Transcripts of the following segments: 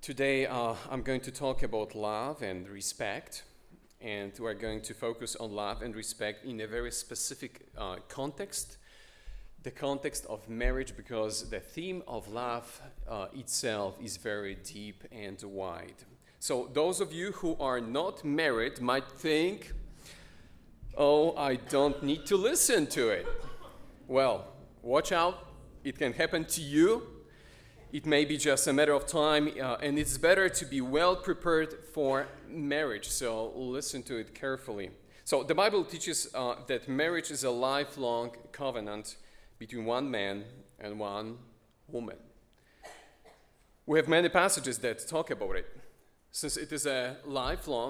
Today I'm going to talk about love and respect, and we're going to focus on love and respect in a very specific context, the context of marriage, because the theme of love itself is very deep and wide. So those of you who are not married might think, oh, I don't need to listen to it. Well, watch out, it can happen to you. It may be just a matter of time, and it's better to be well prepared for marriage, so listen to it carefully. So the Bible teaches that marriage is a lifelong covenant between one man and one woman. We have many passages that talk about it. Since it is a lifelong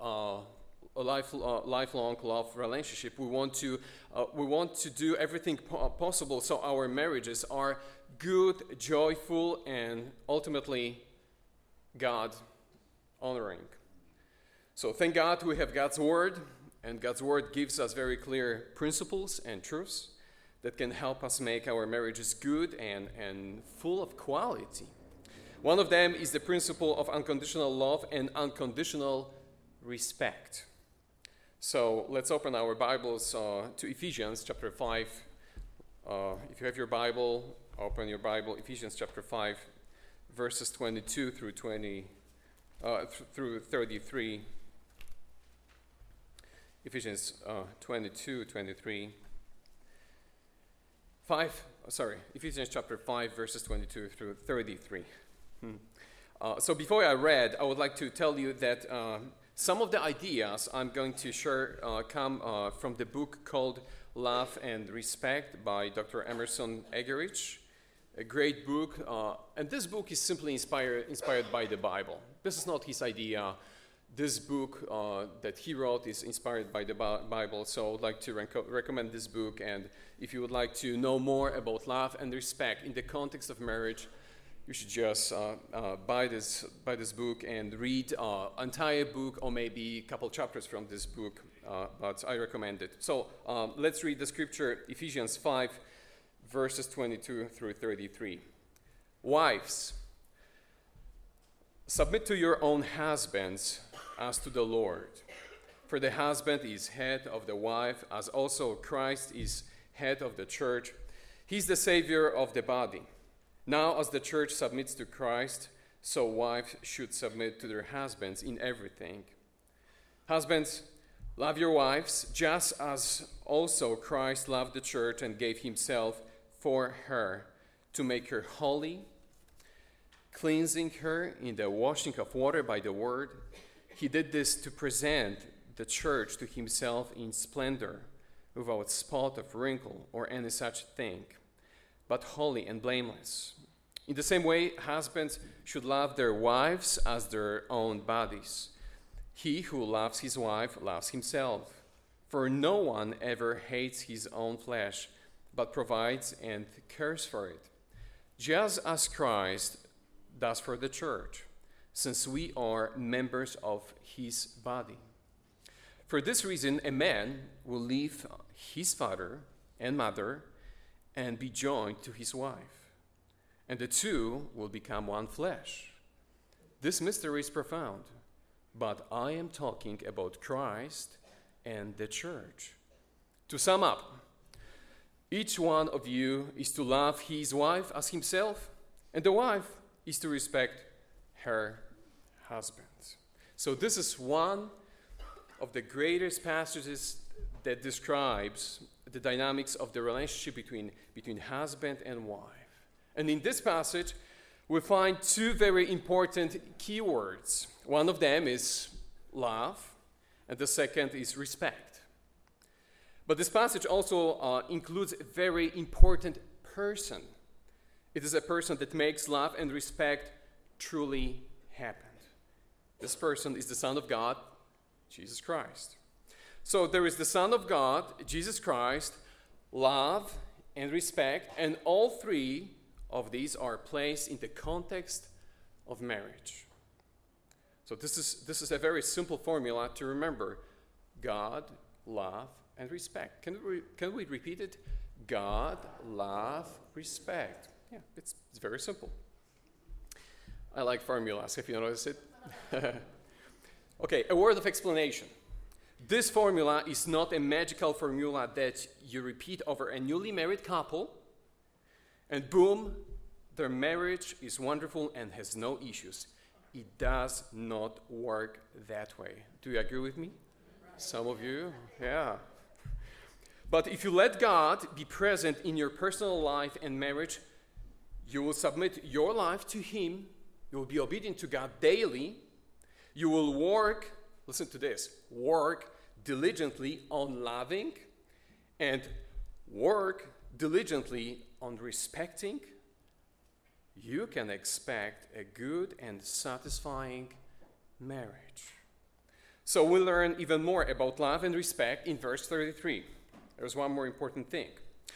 love relationship, we want to do everything possible so our marriages are good, joyful, and ultimately God-honoring. So thank God we have God's Word, and God's Word gives us very clear principles and truths that can help us make our marriages good and full of quality. One of them is the principle of unconditional love and unconditional respect. So let's open our Bibles to Ephesians chapter 5. If you have your Bible, open your Bible, Ephesians chapter 5, verses 22 through 33. Ephesians 22, 23. Ephesians chapter 5, verses 22 through 33. So before I read, I would like to tell you that some of the ideas I'm going to share come from the book called Love and Respect by Dr. Emerson Eggerichs, a great book. And this book is simply inspired by the Bible. This is not his idea. This book that he wrote is inspired by the Bible, so I would like to recommend this book. And if you would like to know more about love and respect in the context of marriage, you should just buy this book and read entire book or maybe a couple chapters from this book, but I recommend it. So let's read the scripture, Ephesians 5, verses 22 through 33. Wives, submit to your own husbands as to the Lord. For the husband is head of the wife, as also Christ is head of the church. He's the Savior of the body. Now, as the church submits to Christ, so wives should submit to their husbands in everything. Husbands, love your wives, just as also Christ loved the church and gave himself for her, to make her holy, cleansing her in the washing of water by the word. He did this to present the church to himself in splendor, without spot of wrinkle or any such thing, but holy and blameless. In the same way, husbands should love their wives as their own bodies. He who loves his wife loves himself. For no one ever hates his own flesh, but provides and cares for it, just as Christ does for the church, since we are members of his body. For this reason, a man will leave his father and mother and be joined to his wife, and the two will become one flesh. This mystery is profound, but I am talking about Christ and the church. To sum up, each one of you is to love his wife as himself, and the wife is to respect her husband. So this is one of the greatest passages that describes the dynamics of the relationship between husband and wife. And in this passage, we find two very important keywords. One of them is love, and the second is respect. But this passage also includes a very important person. It is a person that makes love and respect truly happen. This person is the Son of God, Jesus Christ. So there is the Son of God, Jesus Christ, love and respect, and all three of these are placed in the context of marriage. So this is a very simple formula to remember: God, love, and respect. Can we repeat it? God, love, respect. Yeah, it's very simple. I like formulas, if you notice it. Okay, a word of explanation. This formula is not a magical formula that you repeat over a newly married couple, and boom, their marriage is wonderful and has no issues. It does not work that way. Do you agree with me? Some of you, yeah. But if you let God be present in your personal life and marriage, you will submit your life to Him. You will be obedient to God daily. You will work, listen to this, work diligently on loving and work diligently on respecting. You can expect a good and satisfying marriage. So we learn even more about love and respect in verse 33. There's one more important thing.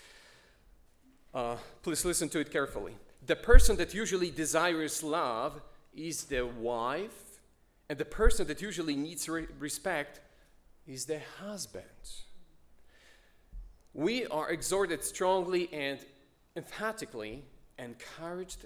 Please listen to it carefully. The person that usually desires love is the wife, and the person that usually needs respect is the husband. We are exhorted strongly and emphatically encouraged,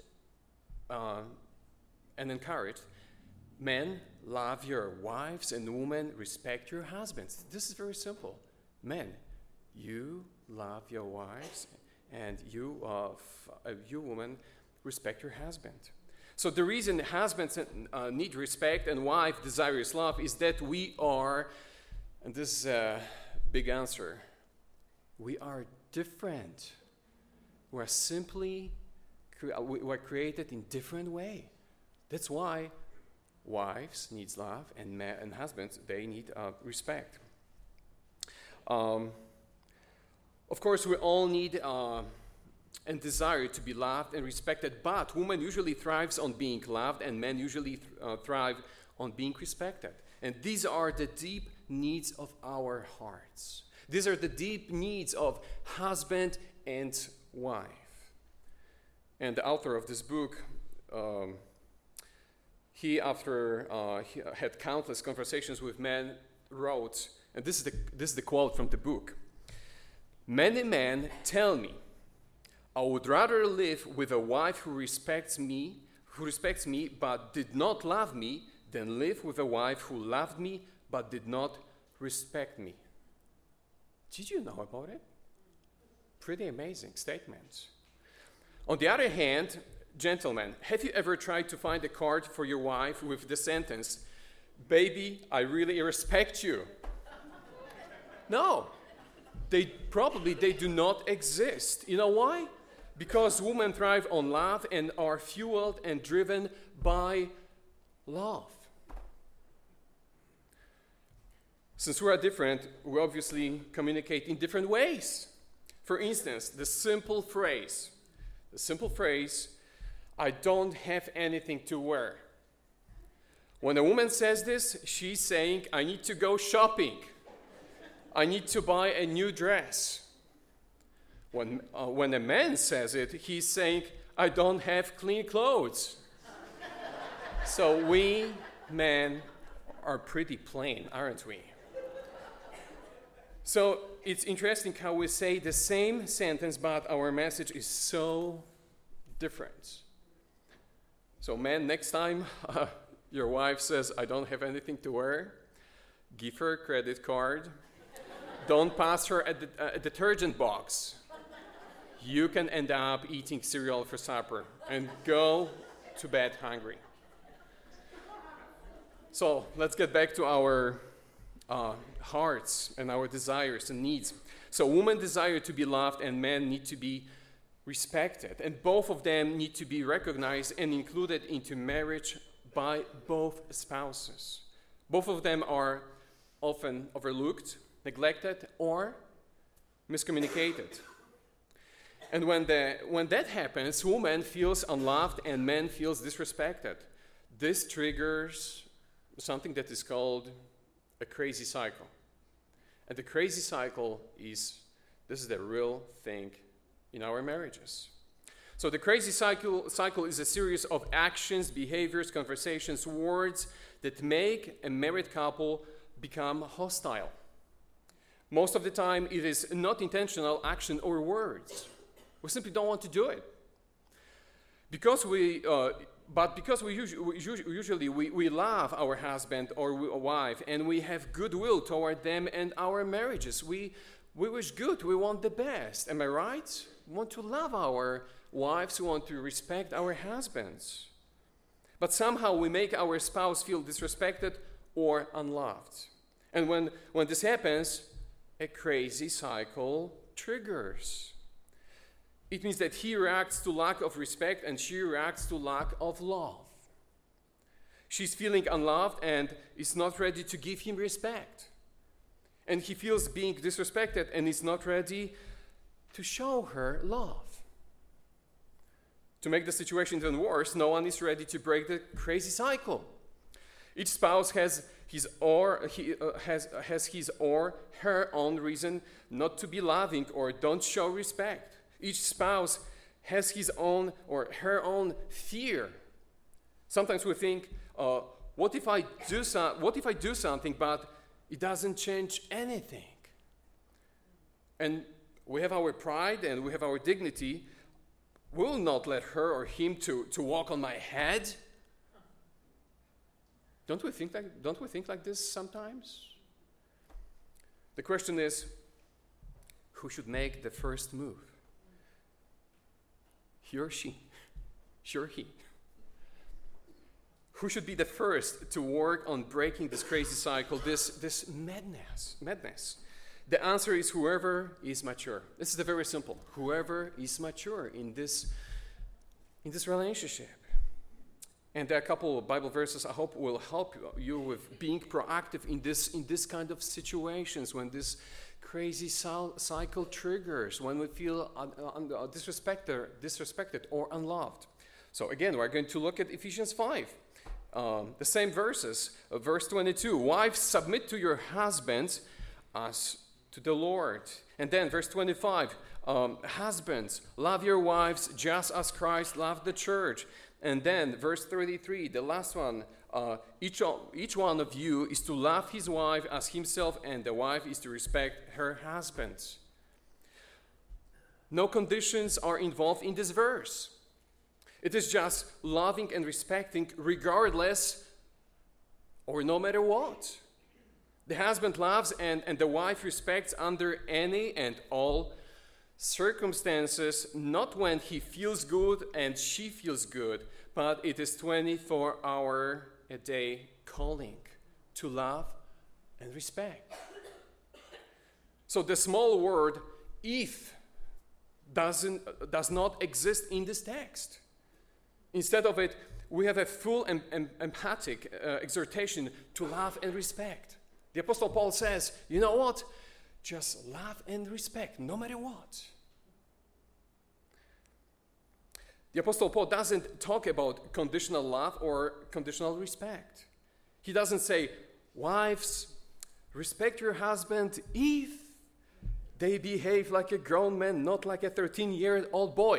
men, love your wives, and women, respect your husbands. This is very simple. Men, you love your wives, and you women, respect your husband. So the reason husbands need respect and wife desires love is that we are, and this is a big answer, we are different. We are simply we were created in different way. That's why wives needs love and husbands, they need respect. Of course, we all need and desire to be loved and respected, but woman usually thrives on being loved and men usually thrive on being respected. And these are the deep needs of our hearts. These are the deep needs of husband and wife. And the author of this book, he had countless conversations with men, wrote, and this is the quote from the book. Many men tell me, I would rather live with a wife who respects me but did not love me, than live with a wife who loved me but did not respect me. Did you know about it? Pretty amazing statements. On the other hand, gentlemen, have you ever tried to find a card for your wife with the sentence, "Baby, I really respect you"? No, they do not exist. You know why? Because women thrive on love and are fueled and driven by love. Since we are different, we obviously communicate in different ways. For instance, the simple phrase, I don't have anything to wear. When a woman says this, she's saying, I need to go shopping. I need to buy a new dress. When a man says it, he's saying, I don't have clean clothes. So we men are pretty plain, aren't we? So it's interesting how we say the same sentence, but our message is so different. So men, next time your wife says, I don't have anything to wear, give her a credit card. Don't pass her a detergent box. You can end up eating cereal for supper and go to bed hungry. So let's get back to our hearts and our desires and needs. So women desire to be loved and men need to be respected. And both of them need to be recognized and included into marriage by both spouses. Both of them are often overlooked, neglected, or miscommunicated. And when that happens, woman feels unloved and man feels disrespected. This triggers something that is called a crazy cycle. And the crazy cycle this is the real thing in our marriages. So the crazy cycle is a series of actions, behaviors, conversations, words that make a married couple become hostile. Most of the time, it is not intentional action or words. We simply don't want to do it. Because But because we usually love our husband or wife, and we have goodwill toward them and our marriages. We wish good. We want the best. Am I right? We want to love our wives. We want to respect our husbands. But somehow we make our spouse feel disrespected or unloved. And when this happens, a crazy cycle triggers. It means that he reacts to lack of respect and she reacts to lack of love. She's feeling unloved and is not ready to give him respect. And he feels being disrespected and is not ready to show her love. To make the situation even worse, no one is ready to break the crazy cycle. Each spouse has his or her own reason not to be loving or don't show respect. Each spouse has his own or her own fear. Sometimes we think, what if I do something, but it doesn't change anything? And we have our pride and we have our dignity. We'll not let her or him to walk on my head. Don't we think like this sometimes? The question is, who should make the first move? He or she? Sure, he. Who should be the first to work on breaking this crazy cycle, this madness? The answer is whoever is mature. This is very simple. Whoever is mature in this relationship. And there are a couple of Bible verses I hope will help you with being proactive in this kind of situations when this crazy cycle triggers, when we feel disrespected or unloved. So again, we're going to look at Ephesians 5. The same verses, verse 22. Wives, submit to your husbands as to the Lord. And then verse 25. Husbands, love your wives just as Christ loved the church. And then verse 33, the last one. Each one of you is to love his wife as himself, and the wife is to respect her husband. No conditions are involved in this verse. It is just loving and respecting regardless or no matter what. The husband loves and the wife respects under any and all circumstances, not when he feels good and she feels good, but it is 24-hour a day calling to love and respect. So the small word if does not exist in this text. Instead of it, we have a full and emphatic exhortation to love and respect. The Apostle Paul says, you know what? Just love and respect, no matter what. The Apostle Paul doesn't talk about conditional love or conditional respect. He doesn't say, wives, respect your husband if they behave like a grown man, not like a 13-year-old boy.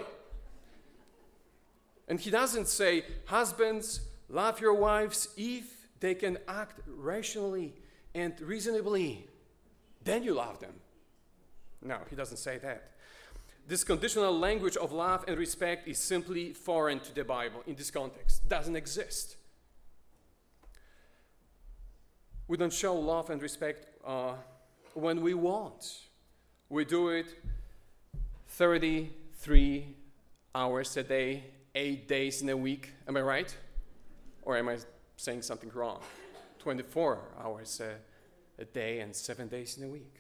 And he doesn't say, husbands, love your wives if they can act rationally and reasonably. Then you love them. No, he doesn't say that. This conditional language of love and respect is simply foreign to the Bible in this context. It doesn't exist. We don't show love and respect when we want. We do it 33 hours a day, 8 days in a week. Am I right? Or am I saying something wrong? 24 hours a day and 7 days in a week.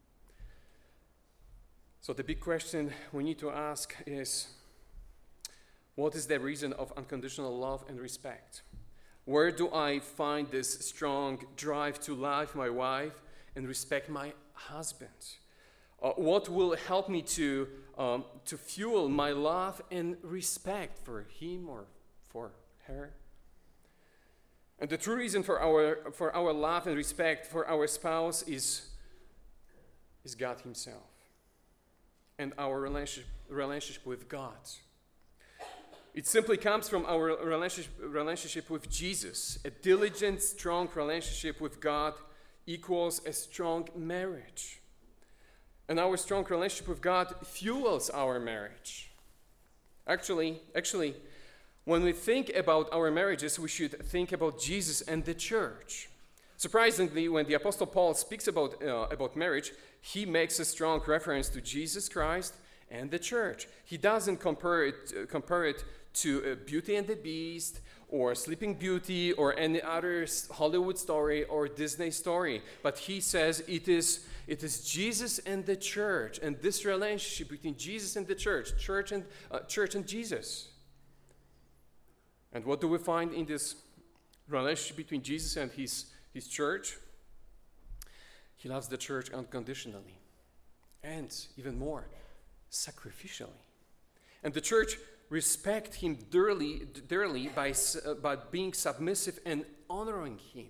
So the big question we need to ask is, what is the reason of unconditional love and respect? Where do I find this strong drive to love my wife and respect my husband? What will help me to fuel my love and respect for him or for her? And the true reason for our love and respect for our spouse is God himself and our relationship with God. It simply comes from our relationship with Jesus. A diligent, strong relationship with God equals a strong marriage. And our strong relationship with God fuels our marriage. Actually, When we think about our marriages, we should think about Jesus and the church. Surprisingly, when the Apostle Paul speaks about marriage, he makes a strong reference to Jesus Christ and the church. He doesn't compare it to Beauty and the Beast or Sleeping Beauty or any other Hollywood story or Disney story, but he says it is Jesus and the church, and this relationship between Jesus and the church and Jesus. And what do we find in this relationship between Jesus and his church? He loves the church unconditionally, and even more, sacrificially. And the church respect him dearly by being submissive and honoring him.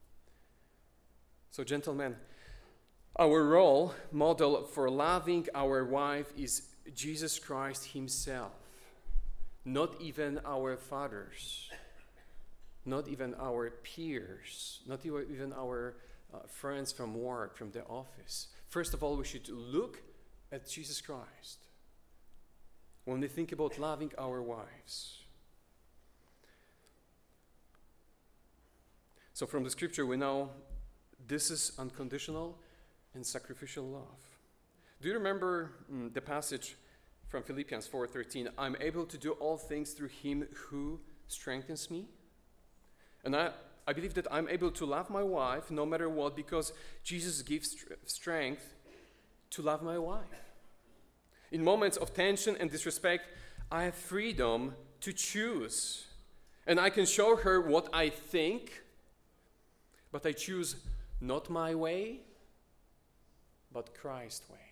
So, gentlemen, our role model for loving our wife is Jesus Christ himself, not even our fathers, not even our peers, not even our friends from work, from the office. First of all, we should look at Jesus Christ when we think about loving our wives. So from the scripture we know this is unconditional and sacrificial love. Do you remember the passage from Philippians 4:13? I'm able to do all things through him who strengthens me. And I believe that I'm able to love my wife no matter what, because Jesus gives strength to love my wife. In moments of tension and disrespect, I have freedom to choose. And I can show her what I think, but I choose not my way, but Christ's way.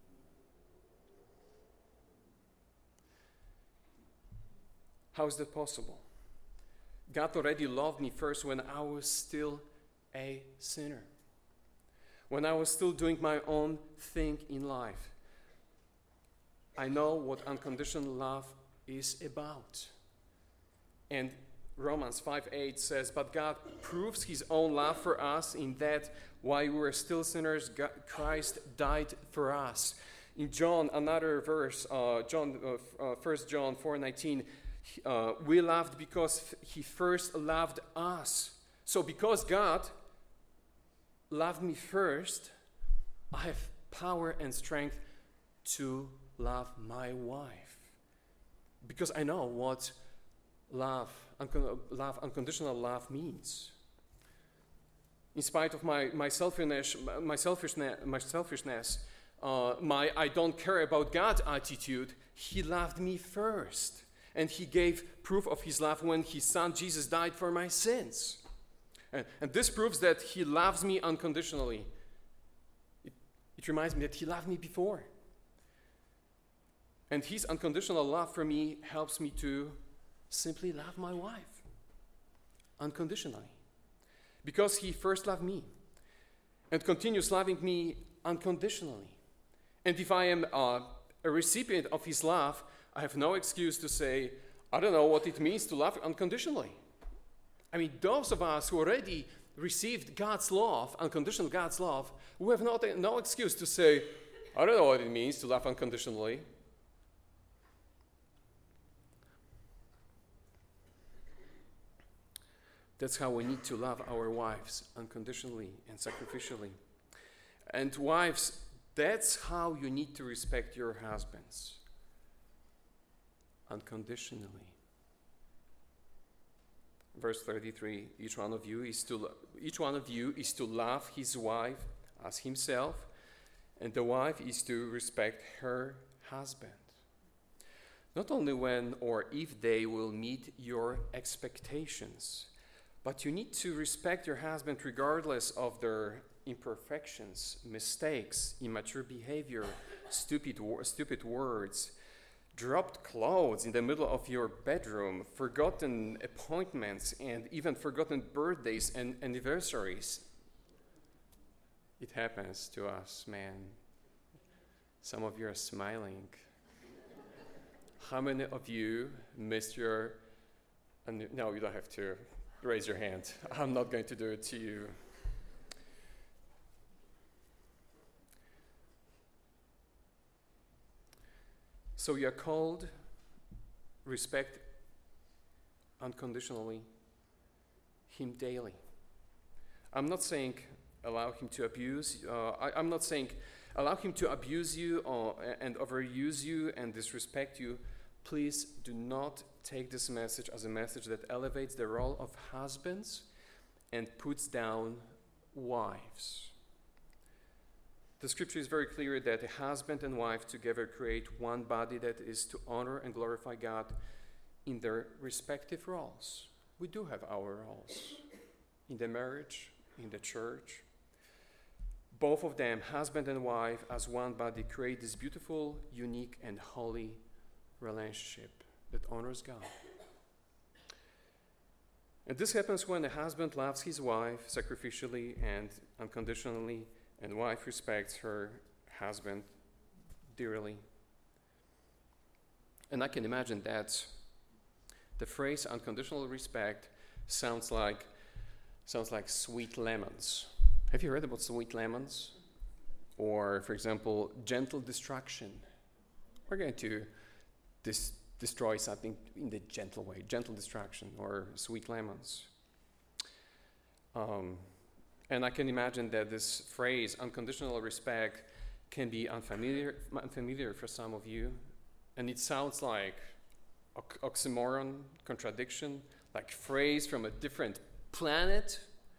How is that possible? God already loved me first when I was still a sinner, when I was still doing my own thing in life. I know what unconditional love is about. And Romans 5:8 says, but God proves his own love for us in that while we were still sinners, Christ died for us. In John, another verse, 1 John 4:19, we loved because he first loved us. So because God loved me first, I have power and strength to love my wife. Because I know what unconditional love means. In spite of my selfishness, my I don't care about God attitude, he loved me first. And he gave proof of his love when his son Jesus died for my sins. And this proves that he loves me unconditionally. It reminds me that he loved me before. And his unconditional love for me helps me to simply love my wife unconditionally. Because he first loved me and continues loving me unconditionally. And if I am a recipient of his love, I have no excuse to say, I don't know what it means to love unconditionally. I mean, those of us who already received God's love, unconditional God's love, we have no excuse to say, I don't know what it means to love unconditionally. That's how we need to love our wives unconditionally and sacrificially. And wives, that's how you need to respect your husbands unconditionally. Verse 33, each one of you is to love his wife as himself, and the wife is to respect her husband. Not only when or if they will meet your expectations, but you need to respect your husband regardless of their imperfections, mistakes, immature behavior, stupid words, dropped clothes in the middle of your bedroom, forgotten appointments, and even forgotten birthdays and anniversaries. It happens to us, man. Some of you are smiling. How many of you missed your... No, you don't have to raise your hand. I'm not going to do it to you. So we are called respect unconditionally him daily. I'm not saying allow him to abuse. I'm not saying allow him to abuse you and overuse you and disrespect you. Please do not take this message as a message that elevates the role of husbands and puts down wives. The scripture is very clear that a husband and wife together create one body that is to honor and glorify God in their respective roles. We do have our roles in the marriage, in the church. Both of them, husband and wife, as one body, create this beautiful, unique, and holy relationship that honors God. And this happens when a husband loves his wife sacrificially and unconditionally, and wife respects her husband dearly. And I can imagine that the phrase unconditional respect sounds like sweet lemons. Have you heard about sweet lemons? Or, for example, gentle destruction. We're going to destroy something in the gentle way, gentle destruction, or sweet lemons. And I can imagine that this phrase, unconditional respect, can be unfamiliar for some of you. And it sounds like oxymoron, contradiction, like phrase from a different planet.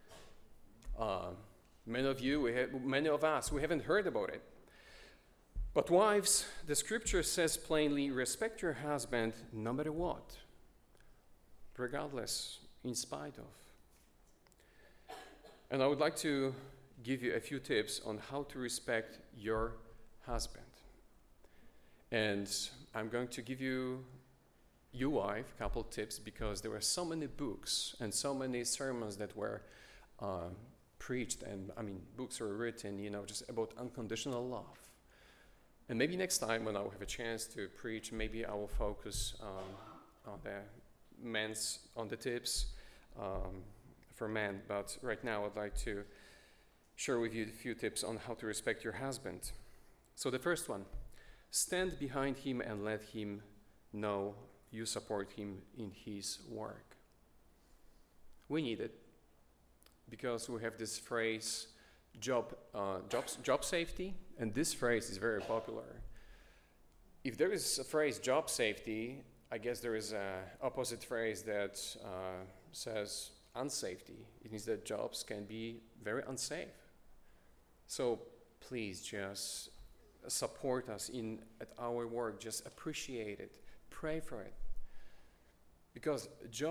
Many of us, we haven't heard about it. But wives, the scripture says plainly, respect your husband no matter what, regardless, in spite of. And I would like to give you a few tips on how to respect your husband. And I'm going to give you wife, a couple tips, because there were so many books and so many sermons that were preached, and books were written, just about unconditional love. And maybe next time when I will have a chance to preach, maybe I will focus on the tips for men. But right now I'd like to share with you a few tips on how to respect your husband. So the first one, stand behind him and let him know you support him in his work. We need it because we have this phrase, job safety, and this phrase is very popular. If there is a phrase job safety, I guess there is an opposite phrase that says unsafety. It means that jobs can be very unsafe. So please just support us at our work. Just appreciate it. Pray for it. Because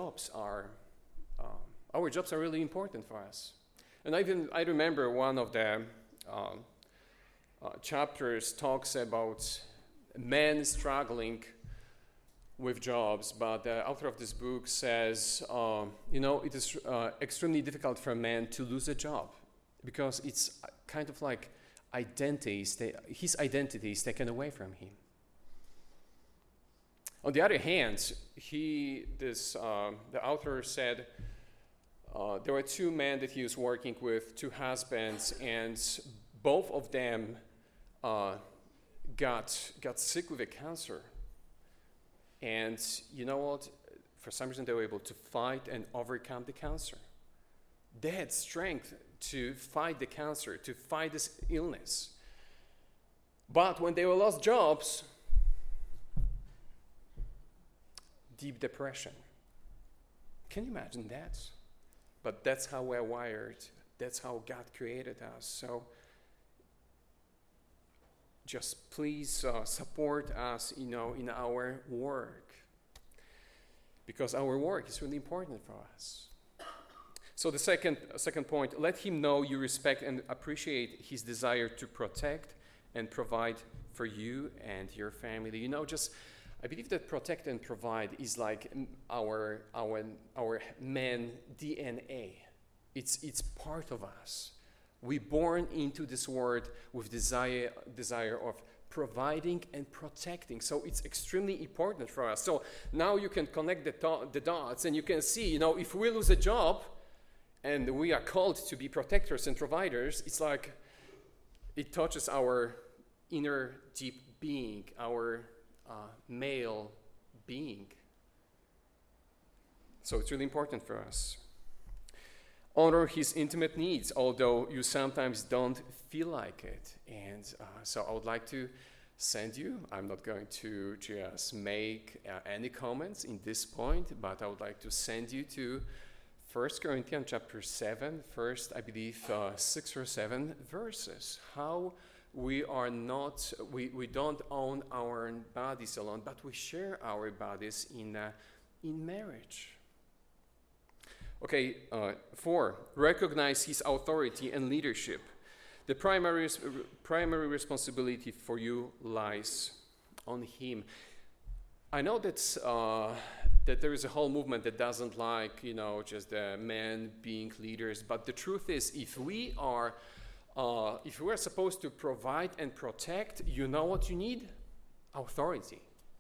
our jobs are really important for us. And I remember one of the chapters talks about men struggling with jobs, but the author of this book says, it is extremely difficult for a man to lose a job because it's kind of like his identity is taken away from him. On the other hand, the author said there were two men that he was working with, two husbands, and both of them got sick with a cancer. And you know what? For some reason, they were able to fight and overcome the cancer. They had strength to fight the cancer, to fight this illness. But when they lost jobs, deep depression. Can you imagine that? But that's how we're wired. That's how God created us. So just please support us, in our work. Because our work is really important for us. So the second point, let him know you respect and appreciate his desire to protect and provide for you and your family. I believe that protect and provide is like our man DNA. It's part of us. We're born into this world with desire of providing and protecting. So it's extremely important for us. So now you can connect the dots and you can see, if we lose a job and we are called to be protectors and providers, it's like it touches our inner deep being, our male being. So it's really important for us. Honor his intimate needs, although you sometimes don't feel like it. And so I would like to send you, I'm not going to just make any comments in this point, but I would like to send you to 1 Corinthians chapter 7, first, I believe, 6 or 7 verses. How we don't own our bodies alone, but we share our bodies in marriage. Okay, 4, recognize his authority and leadership. The primary responsibility for you lies on him. I know that there is a whole movement that doesn't like, just the men being leaders. But the truth is, if we are supposed to provide and protect, you know what you need? Authority.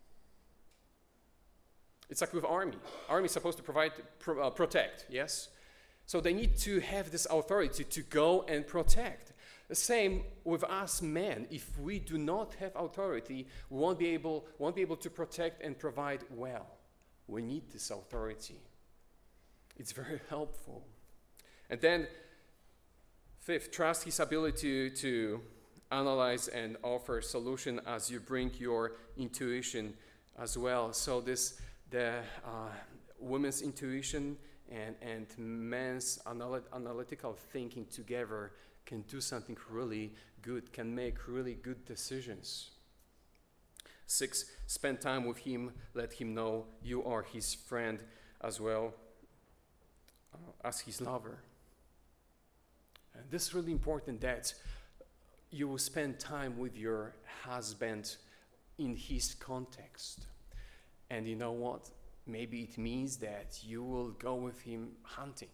It's like with army. Army is supposed to provide, protect, yes? So they need to have this authority to go and protect. The same with us men. If we do not have authority, we won't be able to protect and provide well. We need this authority. It's very helpful. And then, 5th, trust his ability to analyze and offer solution as you bring your intuition as well. So the women's intuition and men's analytical thinking together can do something really good, can make really good decisions. 6, spend time with him, let him know you are his friend as well as his lover. And this is really important, that you will spend time with your husband in his context. And you know what? Maybe it means that you will go with him hunting.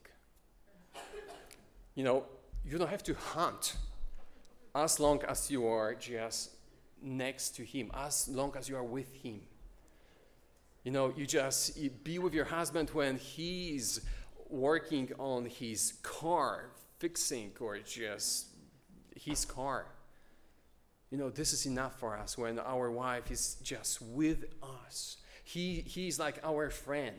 You don't have to hunt as long as you are just next to him, as long as you are with him. You just be with your husband when he's working on his car, fixing or just his car. This is enough for us when our wife is just with us. He's like our friend.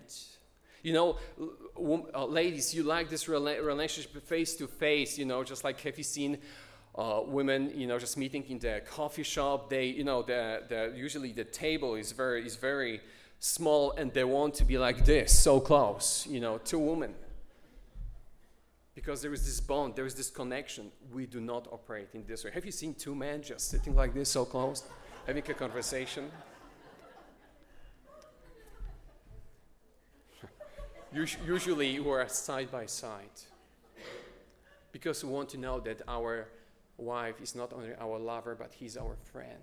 Ladies, you like this relationship face to face, just like, have you seen women, just meeting in the coffee shop? They, usually the table is very small, and they want to be like this, so close, two women. Because there is this bond, there is this connection. We do not operate in this way. Have you seen two men just sitting like this, so close, having a conversation? Usually we're side by side, because we want to know that our wife is not only our lover, but he's our friend.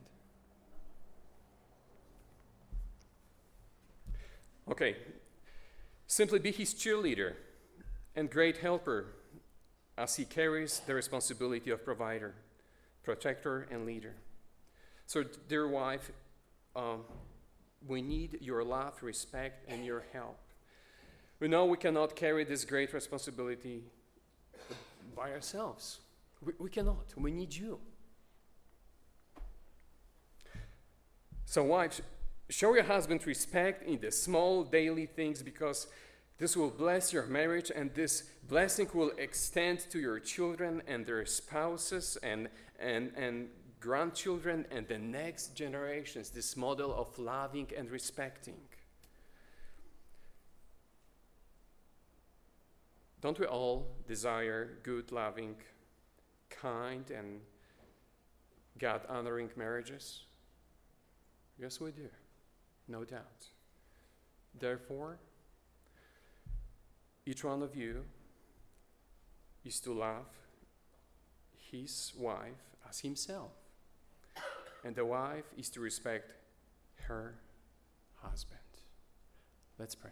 Okay, simply be his cheerleader and great helper as he carries the responsibility of provider, protector, and leader. So, dear wife, we need your love, respect, and your help. We know we cannot carry this great responsibility by ourselves. We cannot. We need you. So wives, show your husband respect in the small daily things, because this will bless your marriage, and this blessing will extend to your children and their spouses and grandchildren and the next generations, this model of loving and respecting. Don't we all desire good, loving, kind, and God-honoring marriages? Yes, we do, no doubt. Therefore, each one of you is to love his wife as himself, and the wife is to respect her husband. Let's pray.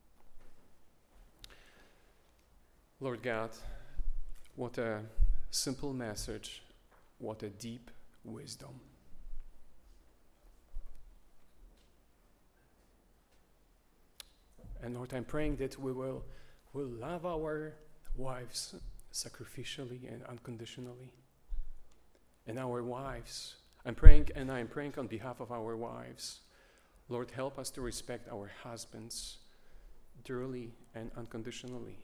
Lord God, what a simple message, what a deep wisdom. And Lord, I'm praying that we will love our wives sacrificially and unconditionally. And our wives, I'm praying on behalf of our wives. Lord, help us to respect our husbands dearly and unconditionally.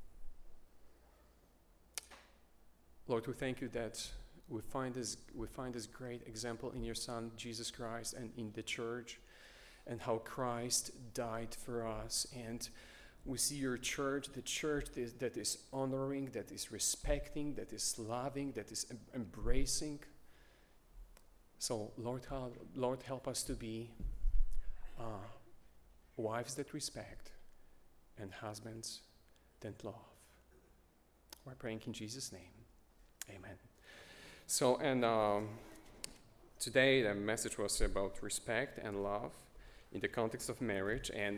Lord, we thank you that we find this great example in your Son, Jesus Christ, and in the church, and how Christ died for us. And we see your church, the church that is honoring, that is respecting, that is loving, that is embracing. So, Lord, help us to be wives that respect and husbands that love. We're praying in Jesus' name. Amen. So, and today the message was about respect and love in the context of marriage. And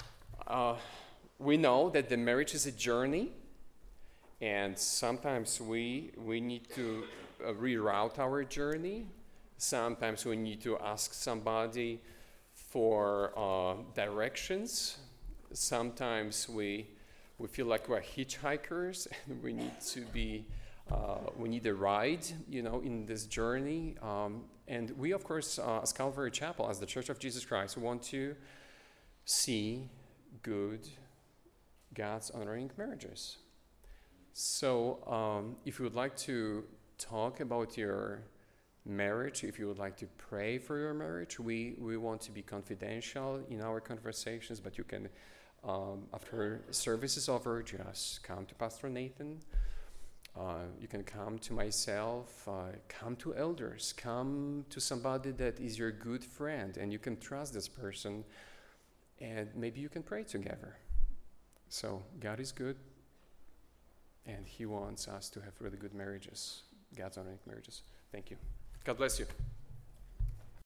we know that the marriage is a journey, and sometimes we need to reroute our journey. Sometimes we need to ask somebody for directions. Sometimes we feel like we're hitchhikers and we need a ride, in this journey. And we, of course, as Calvary Chapel, as the Church of Jesus Christ, want to see good, God's honoring marriages. So if you would like to talk about your marriage, if you would like to pray for your marriage, we want to be confidential in our conversations, but you can, after service is over, just come to Pastor Nathan. You can come to myself, come to elders, come to somebody that is your good friend, and you can trust this person, and maybe you can pray together. So God is good, and He wants us to have really good marriages, God's honoring marriages. Thank you. God bless you.